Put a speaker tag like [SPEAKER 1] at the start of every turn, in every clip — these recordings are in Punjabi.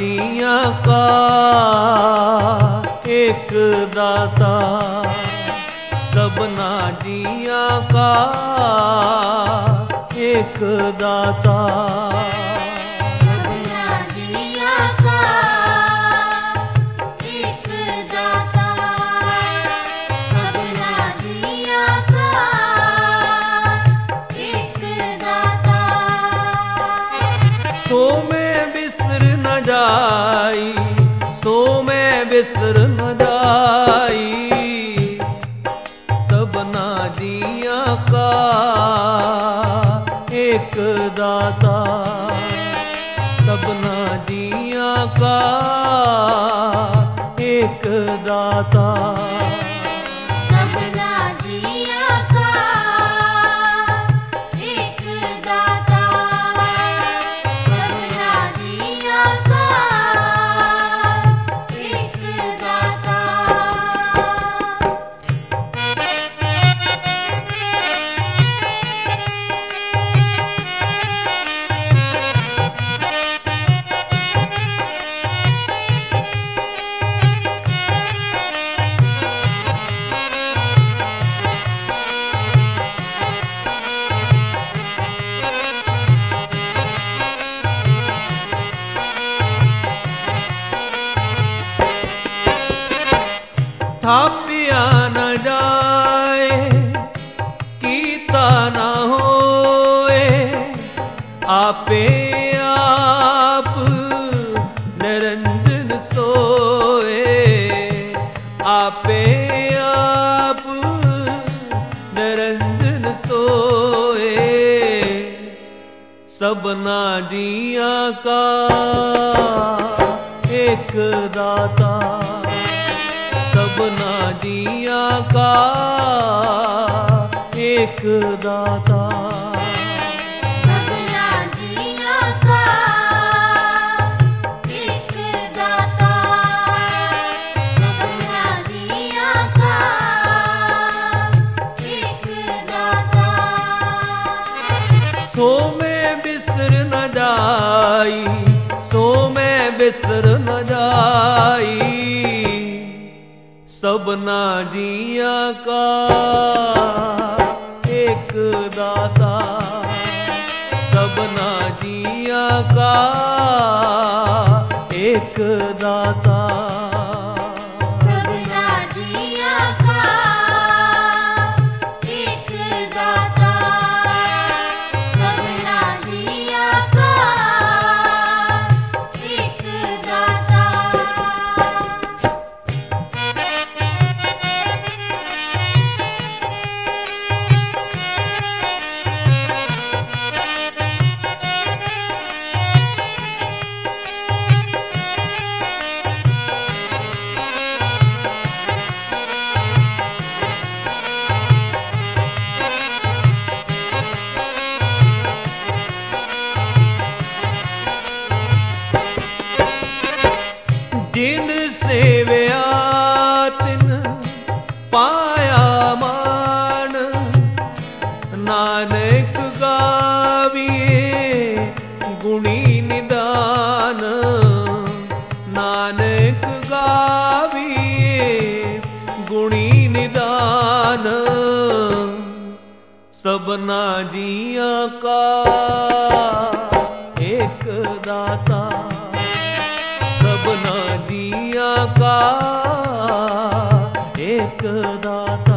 [SPEAKER 1] जिया का एक दाता, सबना जिया का एक दाता।
[SPEAKER 2] सबना जिया का एक दाता, सबना जिया का एक दाता।
[SPEAKER 1] सो मैं बिसर न जाई, सो मैं बिसर न जाई, सबना जिया का एक दाता, सबना जिया का एक दाता।
[SPEAKER 2] सबना जिया का एक दाता, सबना जिया का एक दाता।
[SPEAKER 1] थापिया न जाए, कीता न होए, आपे आप निरंजन सोए, आपे आप निरंजन सोए, सबना जिया का एक दाता, सबना जिया का एक दाता।
[SPEAKER 2] सबना जिया का एक दाता, सबना जिया का एक दाता।
[SPEAKER 1] सो मैं बिसर न जाई, सो मैं बिसर न जाई, सबना जिया का एक दाता, सबना जिया का एक दाता।
[SPEAKER 2] सबना जिया का एक दाता, सबना जिया का एक दाता।
[SPEAKER 1] जिन सेवया तिन पाया मान, नानक गाविए गुणी निदान, नानक गाविए गुणी निदान, सबना जिया का एक दाता, सबना जिया का एक दाता।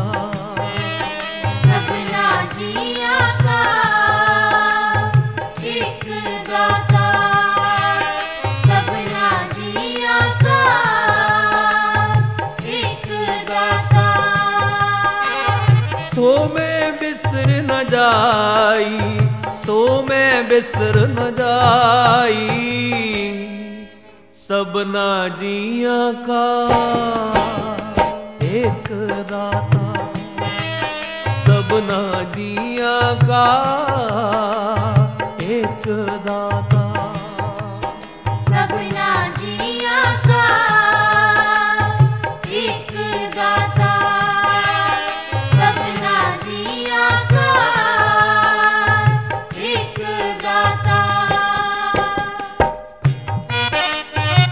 [SPEAKER 2] सबना जिया का एक दाता, सबना जिया का एक दाता।
[SPEAKER 1] सो मैं बिसर न जाई, सो मैं बिसर न जाई, सबना जिया का एक दाता, सबना जिया का एक दाता।
[SPEAKER 2] सबना जिया का एक दाता, सबना जिया का एक दाता।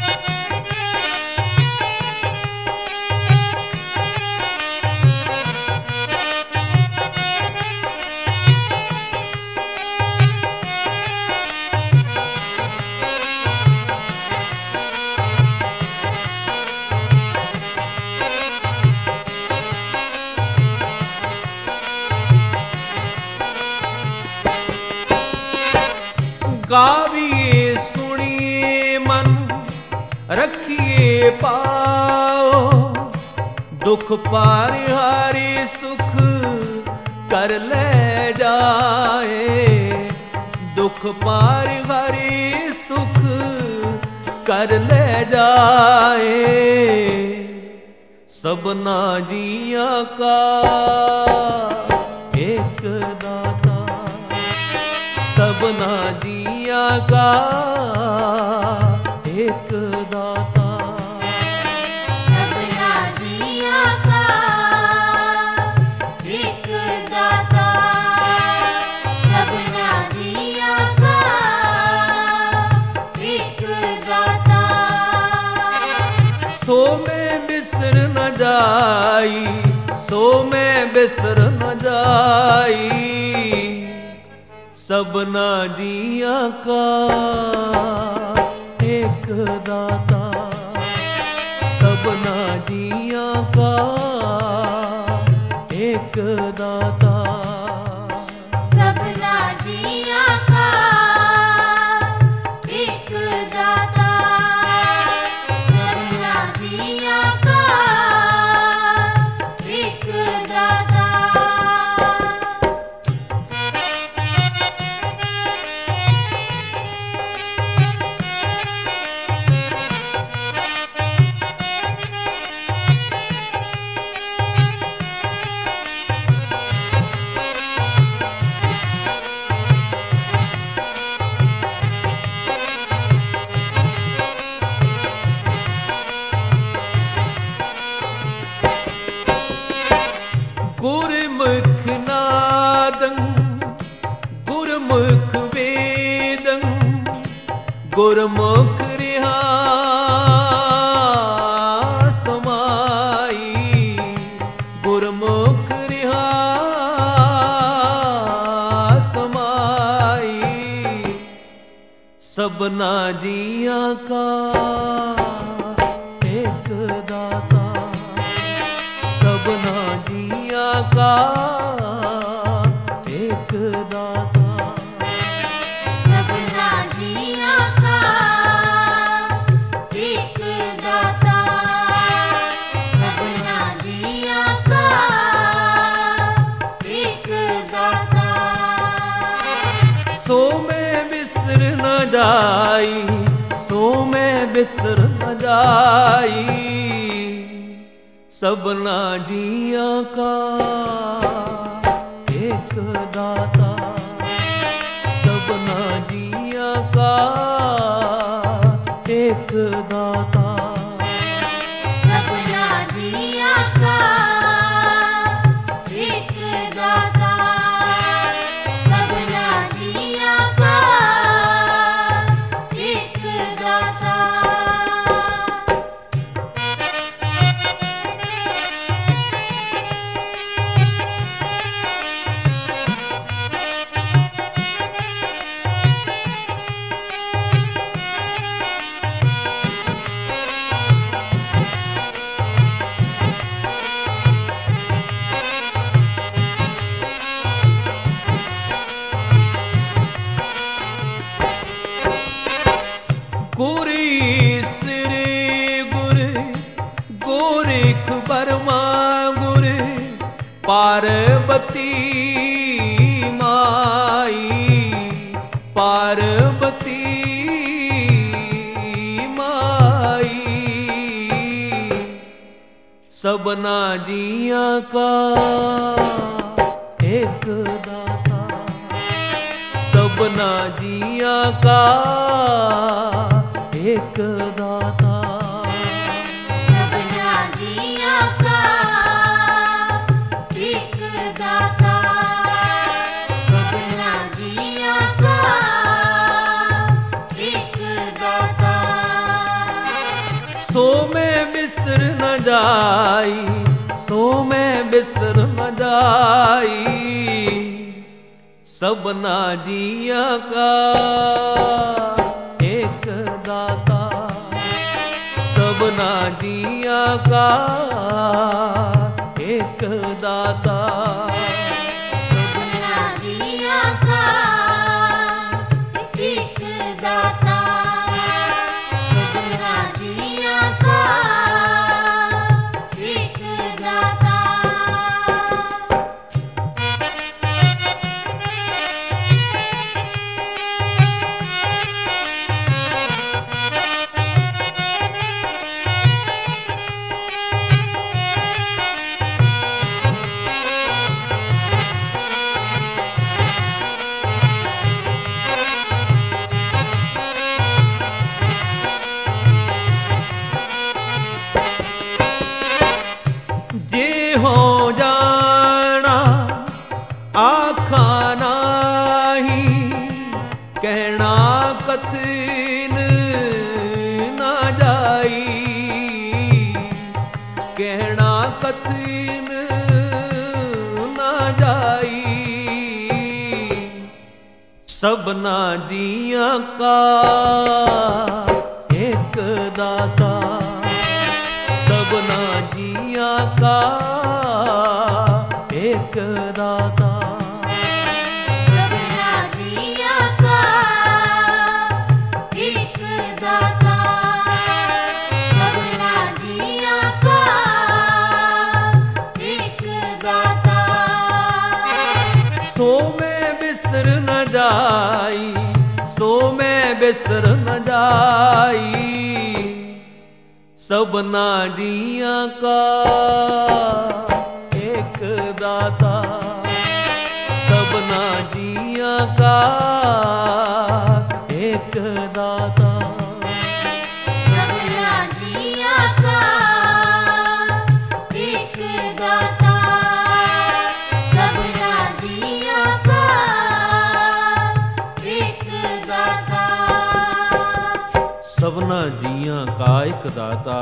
[SPEAKER 1] गाविए सुनिए मन रखिए पाओ, दुख पारिहारी सुख कर ले जाए, दुख पारिहारी सुख कर ले जाए। सबना जिया का एक दाता, सबना जिया का एक दाता,
[SPEAKER 2] सबना जिया का एक दाता, सबना जिया का एक दाता।
[SPEAKER 1] सो मैं बिसर न जाई, सो मैं बिसर न जाई, सबना जिया का एक दाता, सबना जिया का एक दाता।
[SPEAKER 2] सबना जिया का एक दाता, सबना जिया का एक दाता।
[SPEAKER 1] गुरुमुख नादं गुरुमुख वेदं, गुरुमुख रिहा समाई, गुरुमुख रिहा समाई। सबना जिया का एक दाता, सबना जिया का एक दाता,
[SPEAKER 2] सबना जिया का एक दाता, सबना जिया का एक दाता।
[SPEAKER 1] सो मैं बिसर न जाई, सो मैं बिसर न जाई, सबना जिया का एक दाता, सबना जिया का एक दाता,
[SPEAKER 2] सबना जिया का एक दाता, सबना जिया का एक दाता।
[SPEAKER 1] गुरी श्री गुरु गोरख बर्मा गुरु पार्वती माई, पार्वती माई। सबना जिया का एक दाता, सबना जिया का एक दाता,
[SPEAKER 2] सबना जिया का एक दाता, सबना जिया का एक दाता।
[SPEAKER 1] सो मैं बिसर न जाई, सो मैं बिसर न जाई, सबना जिया का एक दाता, सबना जिया का एक दाता,
[SPEAKER 2] सबना जिया का एक
[SPEAKER 1] हो जाना आखा नाही, कहना कथिन ना जाई, कहना कथिन ना जाई। सबना जिया का एक दाता, सबना जिया का एक दाता।
[SPEAKER 2] सबना जिया का एक दाता, सबना जिया का एक दाता।
[SPEAKER 1] सो मैं बिसर न जाई, सो मैं बिसर न जाई। सबना जिया का एक दाता, सबना जिया का एक दाता।
[SPEAKER 2] सबना जिया का एक दाता, सबना जिया का एक दाता।
[SPEAKER 1] सबना जिया का एक दाता,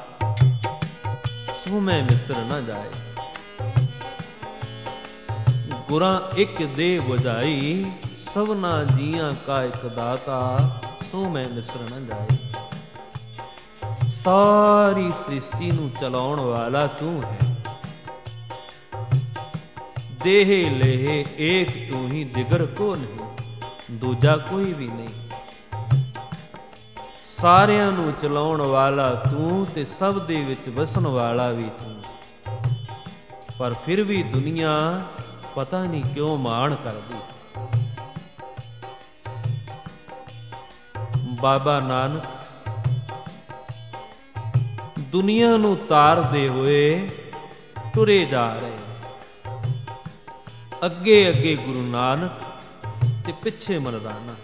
[SPEAKER 1] सो मैं मिसर न जाए। गुरां एक दे बुझाई, सबना जिया का एक दाता, सो मैं मिसर न जाए। सारी सृष्टि नूं चलाउण वाला तू है, देह लेह एक तू ही, दिगर को नहीं, दूजा कोई भी नहीं। ਸਾਰਿਆਂ ਨੂੰ ਚਲਾਉਣ ਵਾਲਾ ਤੂੰ ਤੇ ਸਭ ਦੇ ਵਿੱਚ ਵਸਣ ਵਾਲਾ ਵੀ ਤੂੰ। ਪਰ ਫਿਰ ਵੀ ਦੁਨੀਆ ਪਤਾ ਨਹੀਂ ਕਿਉਂ ਮਾਣ ਕਰਦੀ। ਬਾਬਾ ਨਾਨਕ ਦੁਨੀਆ ਨੂੰ ਤਾਰਦੇ ਹੋਏ ਤੁਰੇ ਜਾ ਰਹੇ, ਅੱਗੇ ਅੱਗੇ ਗੁਰੂ ਨਾਨਕ ਤੇ ਪਿੱਛੇ ਮਰਦਾਨਾ।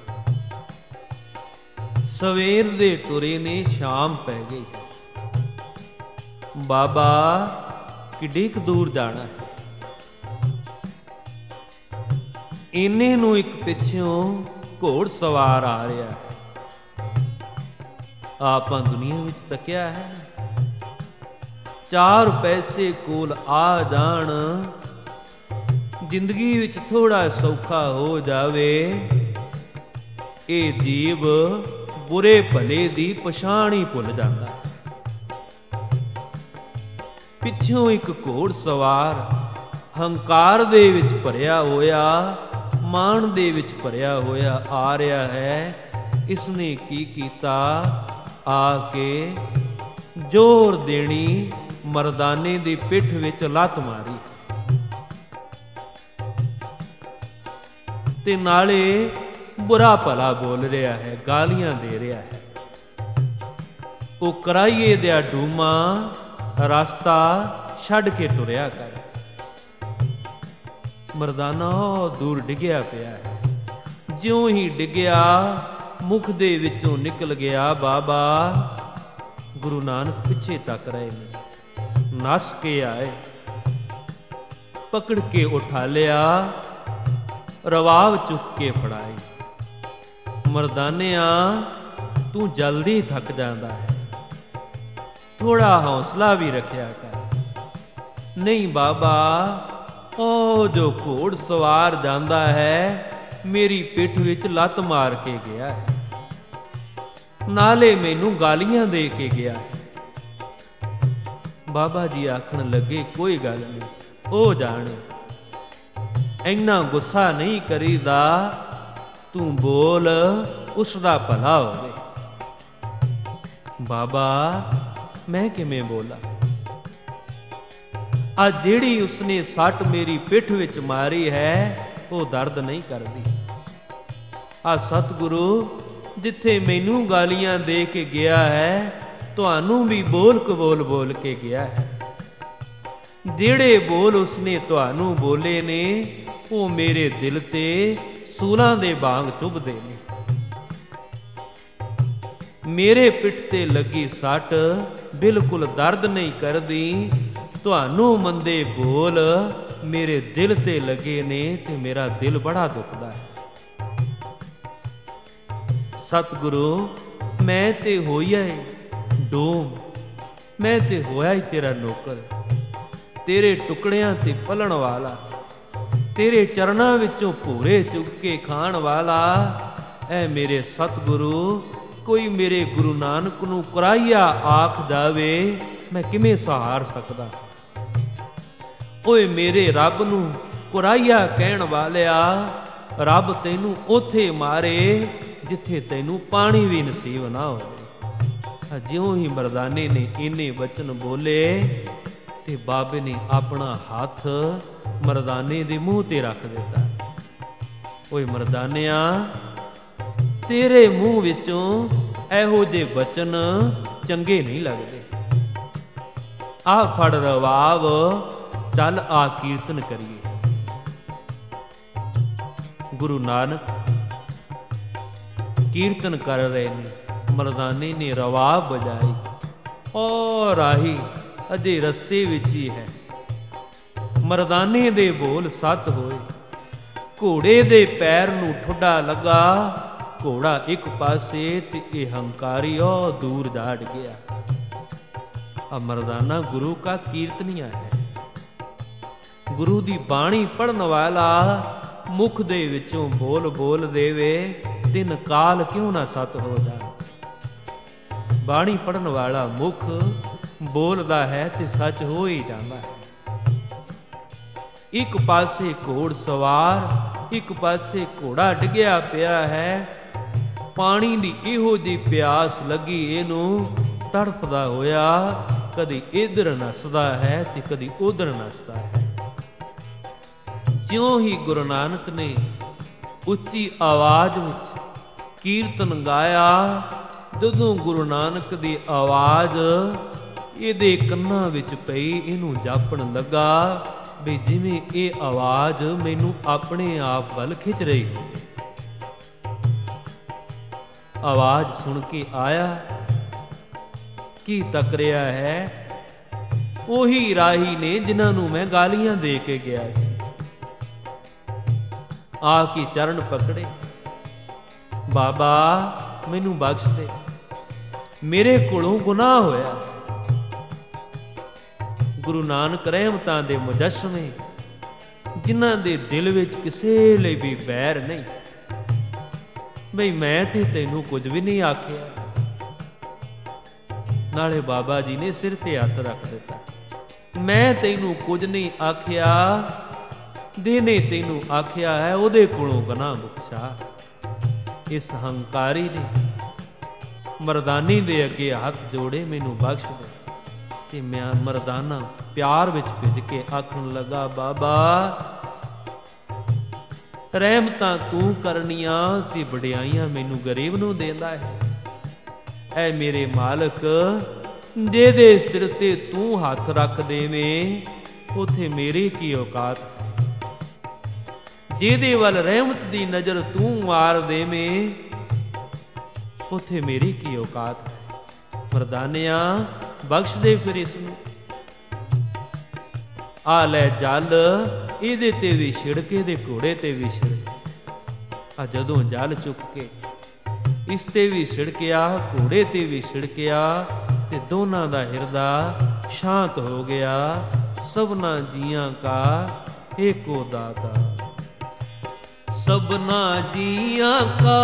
[SPEAKER 1] ਸਵੇਰ ਦੇ ਟੁਰੇ ਨੇ ਸ਼ਾਮ ਪੈ ਗਈ। ਬਾਬਾ ਕਿੱਡੀ ਕੁ ਦੂਰ ਜਾਣਾ ਹੈ। ਇੰਨੇ ਨੂੰ ਇੱਕ ਪਿੱਛੋਂ ਘੋੜ ਸਵਾਰ ਆ ਰਿਹਾ ਹੈ। ਆਪਾਂ ਦੁਨੀਆ ਵਿੱਚ ਤੱਕਿਆ ਹੈ, 4 ਪੈਸੇ ਕੋਲ ਆ ਜਾਣ, ਜ਼ਿੰਦਗੀ ਵਿੱਚ ਥੋੜਾ ਸੌਖਾ ਹੋ ਜਾਵੇ, ਇਹ ਜੀਵ ਬੁਰੇ ਭਲੇ ਦੀ ਪਛਾਣ ਹੀ ਭੁੱਲ ਜਾਂਦਾ। ਪਿੱਛੋਂ ਇੱਕ ਘੋੜ ਸਵਾਰ ਹੰਕਾਰ ਦੇ ਵਿੱਚ ਭਰਿਆ ਹੋਇਆ, ਮਾਣ ਦੇ ਵਿੱਚ ਭਰਿਆ ਹੋਇਆ ਆ ਰਿਹਾ ਹੈ। ਇਸਨੇ ਕੀ ਕੀਤਾ, ਆ ਕੇ ਜ਼ੋਰ ਦੇਣੀ ਮਰਦਾਨੇ ਦੀ ਪਿੱਠ ਵਿੱਚ ਲੱਤ ਮਾਰੀ ਤੇ ਨਾਲੇ ਬੁਰਾ ਭਲਾ ਬੋਲ ਰਿਹਾ ਹੈ, ਗਾਲੀਆਂ ਦੇ ਰਿਹਾ ਹੈ। ਉਹ ਕਰਾਈਏ ਦਿਆ ਡੂਮਾ ਰਸਤਾ ਛੱਡ ਕੇ ਟੁਰਿਆ ਕਰ। ਮਰਦਾਨਾ ਦੂਰ ਡਿੱਗਿਆ ਪਿਆ ਹੈ। ਜਿਉਂ ਹੀ ਡਿੱਗਿਆ, ਮੁਖ ਦੇ ਵਿੱਚੋਂ ਨਿਕਲ ਗਿਆ ਬਾਬਾ। ਗੁਰੂ ਨਾਨਕ ਪਿੱਛੇ ਤੱਕ ਰਹੇ ਨੇ, ਨੱਸ ਕੇ ਆਏ, ਪਕੜ ਕੇ ਉਠਾ ਲਿਆ, ਰਵਾਬ ਚੁੱਕ ਕੇ ਫੜਾਈ। ਮਰਦਾਨਿਆ ਤੂੰ ਜਲਦੀ ਥੱਕ ਜਾਂਦਾ ਹੈ, ਥੋੜਾ ਹੌਸਲਾ ਵੀ ਰੱਖਿਆ ਕਰ। ਨਹੀਂ ਬਾਬਾ, ਉਹ ਜੋ ਘੋੜ ਸਵਾਰ ਜਾਂਦਾ ਹੈ ਮੇਰੀ ਪਿੱਠ ਵਿੱਚ ਲੱਤ ਮਾਰ ਕੇ ਗਿਆ ਹੈ, ਨਾਲੇ ਮੈਨੂੰ ਗਾਲੀਆਂ ਦੇ ਕੇ ਗਿਆ ਹੈ। ਬਾਬਾ ਜੀ ਆਖਣ ਲੱਗੇ, ਕੋਈ ਗੱਲ ਨਹੀਂ, ਉਹ ਜਾਣੇ, ਇੰਨਾ ਗੁੱਸਾ ਨਹੀਂ ਕਰੀਦਾ, ਤੂੰ ਬੋਲ, ਉਸ ਦਾ ਭਲਾ ਹੋਵੇ। ਬਾਬਾ ਮੈਂ ਕਿਵੇਂ ਬੋਲਾਂ? ਆ ਜਿਹੜੀ ਉਸਨੇ ਸੱਟ ਮੇਰੀ ਪਿੱਠ ਵਿੱਚ ਮਾਰੀ ਹੈ, ਉਹ ਦਰਦ ਨਹੀਂ ਕਰਦੀ। ਆ ਸਤਿਗੁਰੂ ਜਿੱਥੇ ਮੈਨੂੰ ਗਾਲੀਆਂ ਦੇ ਕੇ ਗਿਆ ਹੈ, ਤੁਹਾਨੂੰ ਵੀ ਬੋਲ ਕਬੋਲ ਬੋਲ ਕੇ ਗਿਆ ਹੈ। ਜਿਹੜੇ ਬੋਲ ਉਸਨੇ ਤੁਹਾਨੂੰ ਬੋਲੇ ਨੇ, ਉਹ ਮੇਰੇ ਦਿਲ ਤੇ ਸੂਲਾਂ ਦੇ ਵਾਂਗ ਚੁਭਦੇ ਨੇ। ਮੇਰੇ ਪਿੱਠ ਤੇ ਲੱਗੀ ਸੱਟ ਬਿਲਕੁਲ ਦਰਦ ਨਹੀਂ ਕਰਦੀ, ਤੁਹਾਨੂੰ ਮੰਦੇ ਬੋਲ ਮੇਰੇ ਦਿਲ ਤੇ ਲੱਗੇ ਨੇ ਤੇ ਮੇਰਾ ਦਿਲ ਬੜਾ ਦੁਖਦਾ ਹੈ। ਸਤਿਗੁਰੂ ਮੈਂ ਤੇ ਹੋਇਆ ਏ ਡੋਮ, ਮੈਂ ਤੇ ਹੋਇਆ ਈ ਤੇਰਾ ਨੌਕਰ, ਤੇਰੇ ਟੁਕੜਿਆਂ ਤੇ ਪਲਣ ਵਾਲਾ, ਤੇਰੇ ਚਰਨਾਂ ਵਿੱਚੋਂ ਭੂਰੇ ਚੁੱਕ ਕੇ ਖਾਣ ਵਾਲਾ। ਐ ਮੇਰੇ ਸਤਿਗੁਰੂ ਕੋਈ ਮੇਰੇ ਗੁਰੂ ਨਾਨਕ ਨੂੰ ਕੁਰਾਈਆ ਆਖ ਜਾਵੇ, ਮੈਂ ਕਿਵੇਂ ਸਹਾਰ ਸਕਦਾ। ਓਏ ਮੇਰੇ ਰੱਬ ਨੂੰ ਕੁਰਾਈਆ ਕਹਿਣ ਵਾਲਿਆ, ਰੱਬ ਤੈਨੂੰ ਉੱਥੇ ਮਾਰੇ ਜਿੱਥੇ ਤੈਨੂੰ ਪਾਣੀ ਵੀ ਨਸੀਬ ਨਾ ਹੋਵੇ। ਜਿਉਂ ਹੀ ਮਰਦਾਨੇ ਨੇ ਇੰਨੇ ਵਚਨ ਬੋਲੇ ਤੇ ਬਾਬੇ ਨੇ ਆਪਣਾ ਹੱਥ ਮਰਦਾਨੇ ਦੇ ਮੂੰਹ ਤੇ ਰੱਖ ਦਿੱਤਾ। ਓਏ ਮਰਦਾਨਿਆ, ਤੇਰੇ ਮੂੰਹ ਵਿੱਚੋਂ ਇਹੋ ਜਿਹੇ ਵਚਨ ਚੰਗੇ ਨਹੀਂ ਲੱਗਦੇ। ਆ ਫੜ ਰਵਾਬ, ਚੱਲ ਆ ਕੀਰਤਨ ਕਰੀਏ। ਗੁਰੂ ਨਾਨਕ ਕੀਰਤਨ ਕਰ ਰਹੇ ਨੇ, ਮਰਦਾਨੇ ਨੇ ਰਵਾਬ ਵਜਾਈ ਔਰ ਰਾਹੀ ਅਜੇ ਰਸਤੇ ਵਿੱਚ ਹੀ ਹੈ। ਮਰਦਾਨੇ ਦੇ ਬੋਲ ਸੱਤ ਹੋਏ, ਘੋੜੇ ਦੇ ਪੈਰ ਨੂੰ ਠੁੱਡਾ ਲੱਗਾ, ਘੋੜਾ ਇੱਕ ਪਾਸੇ ਤੇ ਇਹ ਹੰਕਾਰੀ ਉਹ ਦੂਰ ਜਾ ਗਿਆ। ਆ ਮਰਦਾਨਾ ਗੁਰੂ ਕਾ ਕੀਰਤਨੀਆ ਹੈ। ਗੁਰੂ ਦੀ ਬਾਣੀ ਪੜਨ ਵਾਲਾ ਮੁਖ ਦੇ ਵਿੱਚੋਂ ਬੋਲ ਬੋਲ ਦੇਵੇ, ਦਿਨ ਕਾਲ ਕਿਉਂ ਨਾ ਸਤ ਹੋ ਜਾਏ। ਬਾਣੀ ਪੜਨ ਵਾਲਾ ਮੁਖ ਬੋਲਦਾ ਹੈ ਤੇ ਸੱਚ ਹੋ ਹੀ ਜਾਂਦਾ ਹੈ। ਇੱਕ ਪਾਸੇ ਘੋੜ ਸਵਾਰ, ਇੱਕ ਪਾਸੇ ਘੋੜਾ ਡਿੱਗਿਆ ਪਿਆ ਹੈ। ਪਾਣੀ ਦੀ ਇਹੋ ਜਿਹੀ ਪਿਆਸ ਲੱਗੀ ਇਹਨੂੰ, ਤੜਫਦਾ ਹੋਇਆ ਕਦੀ ਇੱਧਰ ਨੱਸਦਾ ਹੈ ਤੇ ਕਦੀ ਉੱਧਰ ਨੱਸਦਾ ਹੈ। ਜਿਉਂ ਹੀ ਗੁਰੂ ਨਾਨਕ ਨੇ ਉੱਚੀ ਆਵਾਜ਼ ਵਿੱਚ ਕੀਰਤਨ ਗਾਇਆ, ਜਦੋਂ ਗੁਰੂ ਨਾਨਕ ਦੀ ਆਵਾਜ਼ ਇਹਦੇ ਕੰਨਾਂ ਵਿੱਚ ਪਈ, ਇਹਨੂੰ ਜਾਪਣ ਲੱਗਾ ਵੀ ਜਿਵੇਂ ਇਹ ਆਵਾਜ਼ ਮੈਨੂੰ ਆਪਣੇ ਆਪ ਵੱਲ ਖਿੱਚ ਰਹੀ ਹੋਵੇ। ਆਵਾਜ਼ ਸੁਣ ਕੇ ਆਇਆ, ਕੀ ਤੱਕ ਰਿਹਾ ਹੈ? ਉਹੀ ਰਾਹੀ ਨੇ ਜਿਨ੍ਹਾਂ ਨੂੰ ਮੈਂ ਗਾਲੀਆਂ ਦੇ ਕੇ ਗਿਆ ਸੀ। ਆ ਕੇ ਚਰਨ ਪਕੜੇ, ਬਾਬਾ ਮੈਨੂੰ ਬਖਸ਼ ਦੇ, ਮੇਰੇ ਕੋਲੋਂ ਗੁਨਾਹ ਹੋਇਆ। ਗੁਰੂ ਨਾਨਕ ਰਹਿਮਤਾਂ ਦੇ ਮੁਜੱਸਮੇ, ਜਿਨ੍ਹਾਂ ਦੇ ਦਿਲ ਵਿੱਚ ਕਿਸੇ ਲਈ ਵੀ ਵੈਰ ਨਹੀਂ, ਬਈ ਮੈਂ ਤੇ ਤੈਨੂੰ ਕੁਝ ਵੀ ਨਹੀਂ ਆਖਿਆ। ਨਾਲੇ ਬਾਬਾ ਜੀ ਨੇ ਸਿਰ ਤੇ ਹੱਥ ਰੱਖ ਦਿੱਤਾ, ਮੈਂ ਤੈਨੂੰ ਕੁਝ ਨਹੀਂ ਆਖਿਆ, ਜਿਹਨੇ ਤੈਨੂੰ ਆਖਿਆ ਹੈ ਉਹਦੇ ਕੋਲੋਂ ਗੁਨਾਹ ਬਖਸ਼ਾ। ਇਸ ਹੰਕਾਰੀ ਨੇ ਮਰਦਾਨੀ ਦੇ ਅੱਗੇ ਹੱਥ ਜੋੜੇ, ਮੈਨੂੰ ਬਖਸ਼ ਦੇ। ਤੇ ਮੈਂ ਮਰਦਾਨਾ ਪਿਆਰ ਵਿੱਚ ਭਿੱਜ ਕੇ ਆਖਣ ਲੱਗਾ, ਬਾਬਾ ਰਹਿਮਤਾਂ ਤੂੰ ਕਰਨੀਆਂ ਤੇ ਵਡਿਆਈਆਂ ਮੈਨੂੰ ਗਰੀਬ ਨੂੰ ਦੇਂਦਾ ਹੈ। ਐ ਮੇਰੇ ਮਾਲਕ, ਜਿਹਦੇ ਸਿਰ ਤੇ ਤੂੰ ਹੱਥ ਰੱਖ ਦੇਵੇਂ, ਉਥੇ ਮੇਰੀ ਕੀ ਔਕਾਤ ਹੈ। ਜਿਹਦੇ ਵੱਲ ਰਹਿਮਤ ਦੀ ਨਜ਼ਰ ਤੂੰ ਮਾਰ ਦੇਵੇਂ, ਉਥੇ ਮੇਰੀ ਕੀ ਔਕਾਤ ਹੈ। ਮਰਦਾਨਿਆ ਬਖਸ਼ ਦੇ ਫਿਰ ਇਸ ਨੂੰ। ਆ ਲੈ ਜਲ, ਇਹਦੇ ਤੇ ਵੀ ਛਿੜਕੇ, ਇਹਦੇ ਘੋੜੇ ਤੇ ਵੀ ਛਿੜਕ। ਆ ਜਦੋਂ ਜਲ ਚੁੱਕ ਕੇ ਇਸ ਤੇ ਵੀ ਛਿੜਕਿਆ, ਘੋੜੇ ਤੇ ਵੀ ਛਿੜਕਿਆ, ਤੇ ਦੋਨਾਂ ਦਾ ਹਿਰਦਾ ਸ਼ਾਂਤ ਹੋ ਗਿਆ। ਸਭਨਾ ਜੀਆਂ ਕਾ ਏਕੋ ਦਾਤਾ, ਸਭਨਾ ਜੀਆਂ ਕਾ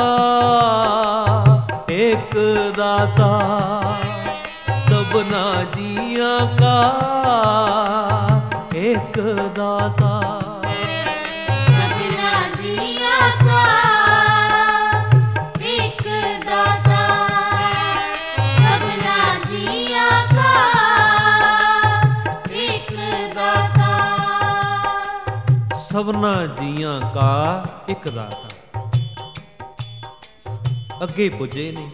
[SPEAKER 1] ਏਕ ਦਾਤਾ, ਸਭਨਾ ਜੀਆਂ ਕਾ ਏਕ ਦਾਤਾ।
[SPEAKER 2] ਸਭਨਾ ਜੀਆਂ ਕਾ ਏਕ ਦਾਤਾ, ਸਭਨਾ ਜੀਆਂ ਕਾ ਏਕ ਦਾਤਾ।
[SPEAKER 1] ਸਭਨਾ ਜੀਆਂ ਕਾ ਇੱਕ ਦਾਤਾ। ਅੱਗੇ ਪੁੱਜੇ ਨੇ,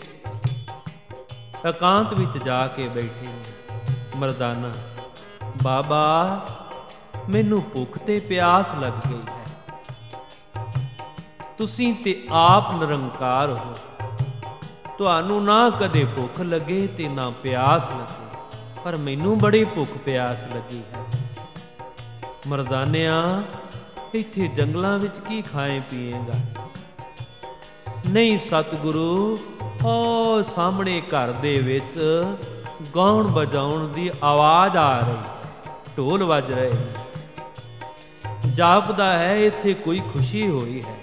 [SPEAKER 1] ਇਕਾਂਤ ਵਿੱਚ ਜਾ ਕੇ ਬੈਠੇ ਨੇ। ਮਰਦਾਨਾ, ਬਾਬਾ ਮੈਨੂੰ ਭੁੱਖ ਤੇ ਪਿਆਸ ਲੱਗ ਗਈ ਹੈ। ਤੁਸੀਂ ਤੇ ਆਪ ਨਿਰੰਕਾਰ ਹੋ, ਤੁਹਾਨੂੰ ਨਾ ਕਦੇ ਭੁੱਖ ਲੱਗੇ ਤੇ ਨਾ ਪਿਆਸ ਲੱਗੇ। ਪਰ ਮੈਨੂੰ ਬੜੀ ਭੁੱਖ ਪਿਆਸ ਲੱਗੀ ਹੈ। ਮਰਦਾਨਿਆਂ, ਇੱਥੇ ਜੰਗਲਾਂ ਵਿੱਚ ਕੀ ਖਾਏ ਪੀਏਗਾ? ਨਹੀਂ ਸਤਿਗੁਰੂ, ਉਹ ਸਾਹਮਣੇ ਘਰ ਦੇ ਵਿੱਚ ਗਾਉਣ ਵਜਾਉਣ ਦੀ ਆਵਾਜ਼ ਆ ਰਹੀ, ਢੋਲ ਵੱਜ ਰਹੇ ਨੇ, ਜਾਪਦਾ ਹੈ ਇੱਥੇ ਕੋਈ ਖੁਸ਼ੀ ਹੋਈ ਹੈ।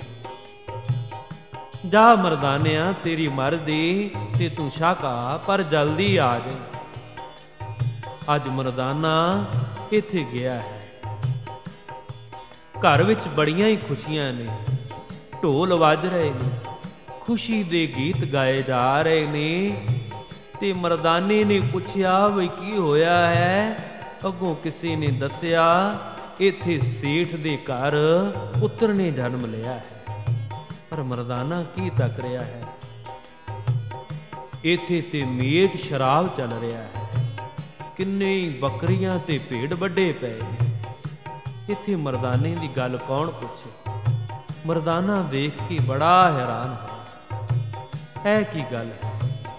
[SPEAKER 1] ਜਾ ਮਰਦਾਨਿਆਂ, ਤੇਰੀ ਮਰਜ਼ੀ ਤੇ ਤੂੰ ਸ਼ਾਕਾ, ਪਰ ਜਲਦੀ ਆ ਜਾਈਂ। ਅੱਜ ਮਰਦਾਨਾ ਇੱਥੇ ਗਿਆ ਹੈ। ਘਰ ਵਿੱਚ ਬੜੀਆਂ ਹੀ ਖੁਸ਼ੀਆਂ ਨੇ, ਢੋਲ ਵੱਜ ਰਹੇ ਨੇ, ਖੁਸ਼ੀ ਦੇ ਗੀਤ ਗਾਏ ਜਾ ਰਹੇ ਨੇ। ਤੇ ਮਰਦਾਨੇ ਨੇ ਪੁੱਛਿਆ ਵੀ ਕੀ ਹੋਇਆ ਹੈ? ਅੱਗੋਂ ਕਿਸੇ ਨੇ ਦੱਸਿਆ ਇੱਥੇ ਸੇਠ ਦੇ ਘਰ ਪੁੱਤਰ ਨੇ ਜਨਮ ਲਿਆ ਹੈ। ਪਰ ਮਰਦਾਨਾ ਕੀ ਤੱਕ ਰਿਹਾ ਹੈ? ਇੱਥੇ ਤੇ ਮੀਟ ਸ਼ਰਾਬ ਚੱਲ ਰਿਹਾ ਹੈ, ਕਿੰਨੇ ਬੱਕਰੀਆਂ ਤੇ ਭੇਡ ਵੱਡੇ ਪਏ ਨੇ। ਇੱਥੇ ਮਰਦਾਨੇ ਦੀ ਗੱਲ ਕੌਣ ਪੁੱਛੇ? ਮਰਦਾਨਾ ਦੇਖ ਕੇ ਬੜਾ ਹੈਰਾਨ ਹੈ। ਇਹ ਕੀ ਗੱਲ ਹੈ?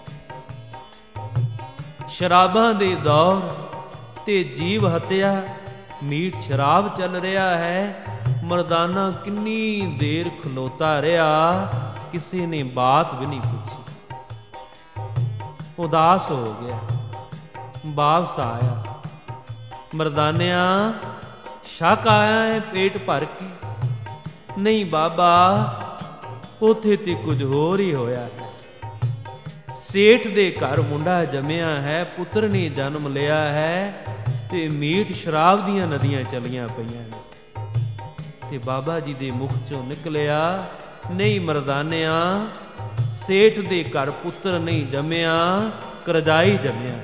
[SPEAKER 1] ਸ਼ਰਾਬਾਂ ਦੇ ਦੌਰ ਤੇ ਜੀਵ ਹੱਤਿਆ, ਮੀਟ ਸ਼ਰਾਬ ਚੱਲ ਰਿਹਾ ਹੈ। ਮਰਦਾਨਾ ਕਿੰਨੀ ਦੇਰ ਖਲੋਤਾ ਰਿਹਾ, ਕਿਸੇ ਨੇ ਬਾਤ ਵੀ ਨਹੀਂ ਪੁੱਛੀ। ਉਦਾਸ ਹੋ ਗਿਆ, ਵਾਪਸ ਆਇਆ। ਮਰਦਾਨਿਆਂ, ਸ਼ੱਕ ਆਇਆ ਹੈ ਪੇਟ ਭਰ ਕੇ? ਨਹੀਂ ਬਾਬਾ, ਉਥੇ ਤੇ ਕੁਝ ਹੋਰ ਹੀ ਹੋਇਆ ਹੈ। ਸੇਠ ਦੇ ਘਰ ਮੁੰਡਾ ਜੰਮਿਆ ਹੈ, ਪੁੱਤਰ ਨੇ ਜਨਮ ਲਿਆ ਹੈ ਤੇ ਮੀਟ ਸ਼ਰਾਬ ਦੀਆਂ ਨਦੀਆਂ ਚਲੀਆਂ ਪਈਆਂ ਨੇ। ਤੇ ਬਾਬਾ ਜੀ ਦੇ ਮੁਖ ਚੋਂ ਨਿਕਲਿਆ, ਨਹੀਂ ਮਰਦਾਨਿਆਂ, ਸੇਠ ਦੇ ਘਰ ਪੁੱਤਰ ਨਹੀਂ ਜੰਮਿਆ, ਕਰਜ਼ਾਈ ਜੰਮਿਆ।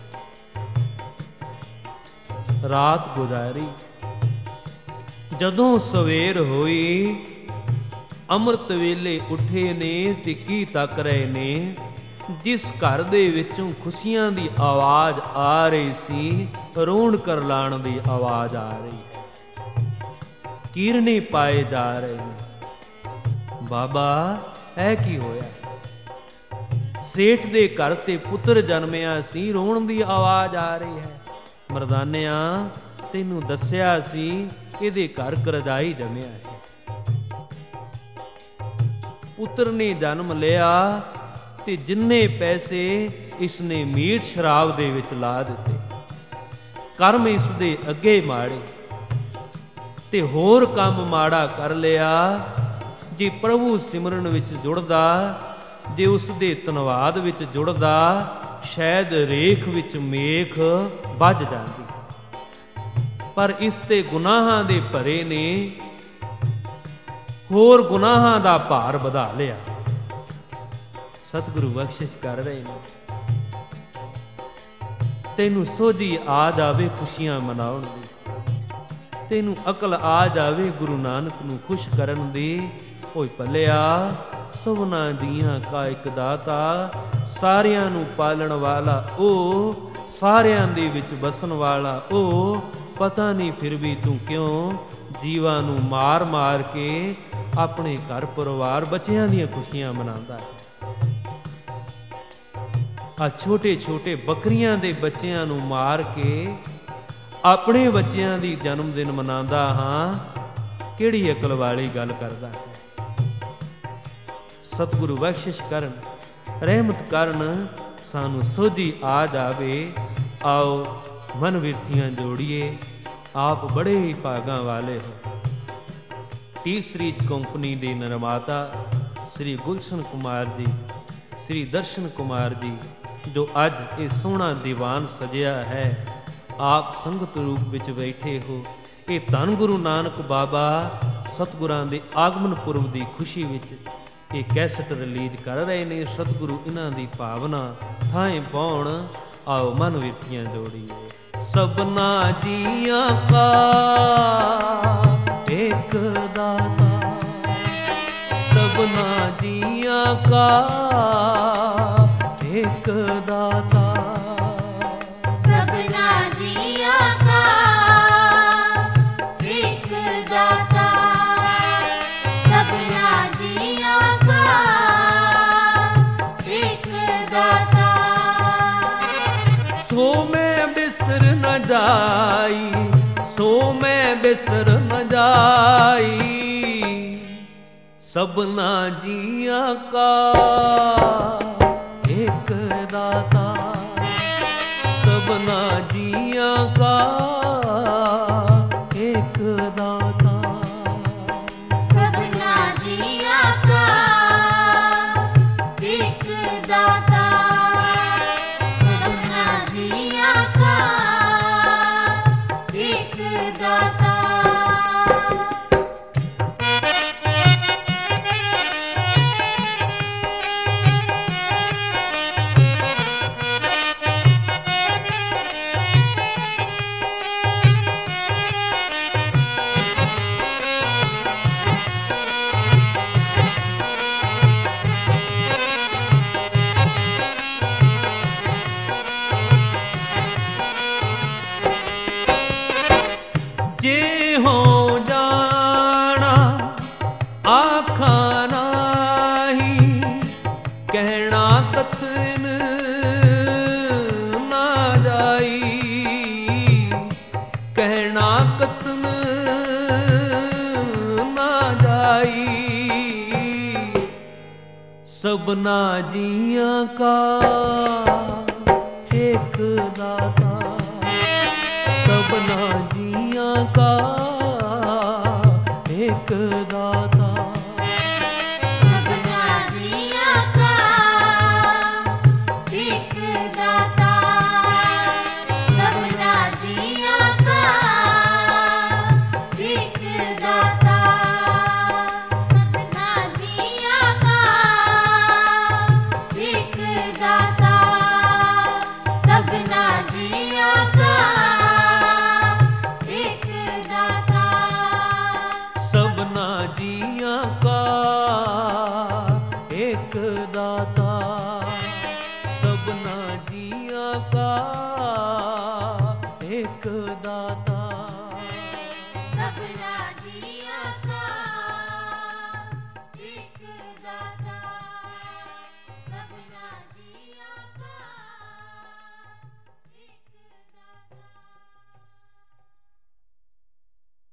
[SPEAKER 1] ਰਾਤ ਗੁਜ਼ਾਰੀ। ਜਦੋਂ ਸਵੇਰ ਹੋਈ, ਅੰਮ੍ਰਿਤ ਵੇਲੇ ਉੱਠੇ ਨੇ ਤੇ ਕੀ ਤੱਕ ਰਹੇ ਨੇ? ਜਿਸ ਘਰ ਦੇ ਵਿੱਚੋਂ ਖੁਸ਼ੀਆਂ ਦੀ ਆਵਾਜ਼ ਆ ਰਹੀ ਸੀ, ਰੋਣ ਕਰਲਾਣ ਦੀ ਆਵਾਜ਼ ਆ ਰਹੀ ਹੈ। ਕੀਰਨੇ ਪਾਏ ਜਾ ਰਹੇ ਨੇ। ਬਾਬਾ, ਇਹ ਕੀ ਹੋਇਆ? ਸੇਠ ਦੇ ਘਰ ਤੇ ਪੁੱਤਰ ਜਨਮਿਆ ਸੀ, ਰੋਣ ਦੀ ਆਵਾਜ਼ ਆ ਰਹੀ ਹੈ। ਮਰਦਾਨਿਆਂ, ਤੈਨੂੰ ਦੱਸਿਆ ਸੀ ਇਹਦੇ ਘਰ ਕਰਜ਼ਾਈ ਜੰਮਿਆ ਹੈ। ਪੁੱਤਰ ਨੇ ਜਨਮ ਲਿਆ ਤੇ ਜਿੰਨੇ ਪੈਸੇ ਇਸਨੇ ਮੀਟ ਸ਼ਰਾਬ ਦੇ ਵਿੱਚ ਲਾ ਦਿੱਤੇ। ਕਰਮ ਇਸ ਦੇ ਅੱਗੇ ਮਾੜੇ ਤੇ ਹੋਰ ਕੰਮ ਮਾੜਾ ਕਰ ਲਿਆ। ਜੇ ਪ੍ਰਭੂ ਸਿਮਰਨ ਵਿੱਚ ਜੁੜਦਾ, ਜੇ ਉਸ ਦੇ ਧੰਨਵਾਦ ਵਿੱਚ ਜੁੜਦਾ, ਸ਼ਾਇਦ ਰੇਖ ਵਿੱਚ ਮੇਖ ਵੱਜ ਜਾਂਦੀ। ਪਰ ਇਸ ਤੇ ਗੁਨਾਹਾਂ ਦੇ ਭਰੇ ਨੇ, ਹੋਰ ਗੁਨਾਹਾਂ ਦਾ ਭਾਰ ਵਧਾ ਲਿਆ। ਸਤਿਗੁਰੂ ਬਖਸ਼ਿਸ਼ ਕਰ ਰਹੇ ਨੇ। ਤੈਨੂੰ ਸੋਝੀ ਆ ਜਾਵੇ ਖੁਸ਼ੀਆਂ ਮਨਾਉਣ ਦੀ, ਤੈਨੂੰ ਅਕਲ ਆ ਜਾਵੇ ਗੁਰੂ ਨਾਨਕ ਨੂੰ ਖੁਸ਼ ਕਰਨ ਦੀ। ਓਏ ਭਲਿਆ, ਸਭਨਾਂ ਦੀਆਂ ਕਾ ਇੱਕ ਦਾਤਾ, ਸਾਰਿਆਂ ਨੂੰ ਪਾਲਣ ਵਾਲਾ ਉਹ, ਸਾਰਿਆਂ ਦੇ ਵਿੱਚ ਬਸਣ ਵਾਲਾ ਉਹ। ਪਤਾ ਨਹੀਂ ਫਿਰ ਵੀ ਤੂੰ ਕਿਉਂ ਜੀਵਾਂ ਨੂੰ ਮਾਰ ਮਾਰ ਕੇ ਆਪਣੇ ਘਰ ਪਰਿਵਾਰ ਬੱਚਿਆਂ ਦੀਆਂ ਖੁਸ਼ੀਆਂ ਮਨਾਉਂਦਾ ਹੈ। ਆ ਛੋਟੇ ਛੋਟੇ ਬੱਕਰੀਆਂ ਦੇ ਬੱਚਿਆਂ ਨੂੰ ਮਾਰ ਕੇ ਆਪਣੇ ਬੱਚਿਆਂ ਦੀ ਜਨਮ ਦਿਨ ਮਨਾਉਂਦਾ ਹਾਂ। ਕਿਹੜੀ ਅਕਲ ਵਾਲੀ ਗੱਲ ਕਰਦਾ ਹੈ? ਸਤਿਗੁਰੂ ਬਖਸ਼ਿਸ਼ ਕਰਨ, ਰਹਿਮਤ ਕਰਨ, ਸਾਨੂੰ ਸੋਝੀ ਆ ਜਾਵੇ। ਆਓ ਮਨ ਵਿਰਥੀਆਂ ਜੋੜੀਏ। ਆਪ ਬੜੇ ਹੀ ਭਾਗਾਂ ਵਾਲੇ ਹੋ। ਟੀ ਸੀਰੀਜ਼ ਕੰਪਨੀ ਦੇ ਨਿਰਮਾਤਾ ਸ੍ਰੀ ਗੁਲਸ਼ਨ ਕੁਮਾਰ ਜੀ, ਸ੍ਰੀ ਦਰਸ਼ਨ ਕੁਮਾਰ ਜੀ, ਜੋ ਅੱਜ ਇਹ ਸੋਹਣਾ ਦੀਵਾਨ ਸਜਿਆ ਹੈ, ਆਪ ਸੰਗਤ ਰੂਪ ਵਿੱਚ ਬੈਠੇ ਹੋ। ਇਹ ਧੰਨ ਗੁਰੂ ਨਾਨਕ ਬਾਬਾ ਸਤਿਗੁਰਾਂ ਦੇ ਆਗਮਨ ਪੁਰਬ ਦੀ ਖੁਸ਼ੀ ਵਿੱਚ ਇਹ ਕੈਸਟ ਰਿਲੀਜ਼ ਕਰ ਰਹੇ ਨੇ। ਸਤਿਗੁਰੂ ਇਹਨਾਂ ਦੀ ਭਾਵਨਾ ਥਾਂ ਪਾਉਣ। ਆਓ ਮਨ ਵਿਰਥੀਆਂ ਜੋੜੀਏ। ਸਭਨਾ ਜੀਆਂ ਕਾ ਇੱਕ ਦਾਤਾ, ਸਭਨਾ ਜੀਆਂ ਕਾ ਇੱਕ ਦਾਤਾ,
[SPEAKER 2] ਸਭਨਾ ਜੀਆਂ ਕਾ ਇੱਕ ਦਾਤਾ, ਸਭਨਾ ਜੀਆਂ ਕਾ ਇੱਕ ਦਾਤਾ।
[SPEAKER 1] सो मैं बिसर न जाई, सो मैं बिसर न जाई। सबना जिया का एक दाता, सबना जिया का एक दाता।
[SPEAKER 2] सबना जिया का एक दाता, सबना जिया का एक दाता।
[SPEAKER 1] जे हो जाना आखा नाही, कहना कथन ना जाई, कहना कथन ना जाई। सबना जिया का एक दाता, सबना जिया का एक दाता।
[SPEAKER 2] सबना जिया का एक दाता, सबना जिया का एक दाता। सबना जिया का एक दाता, सबना जिया का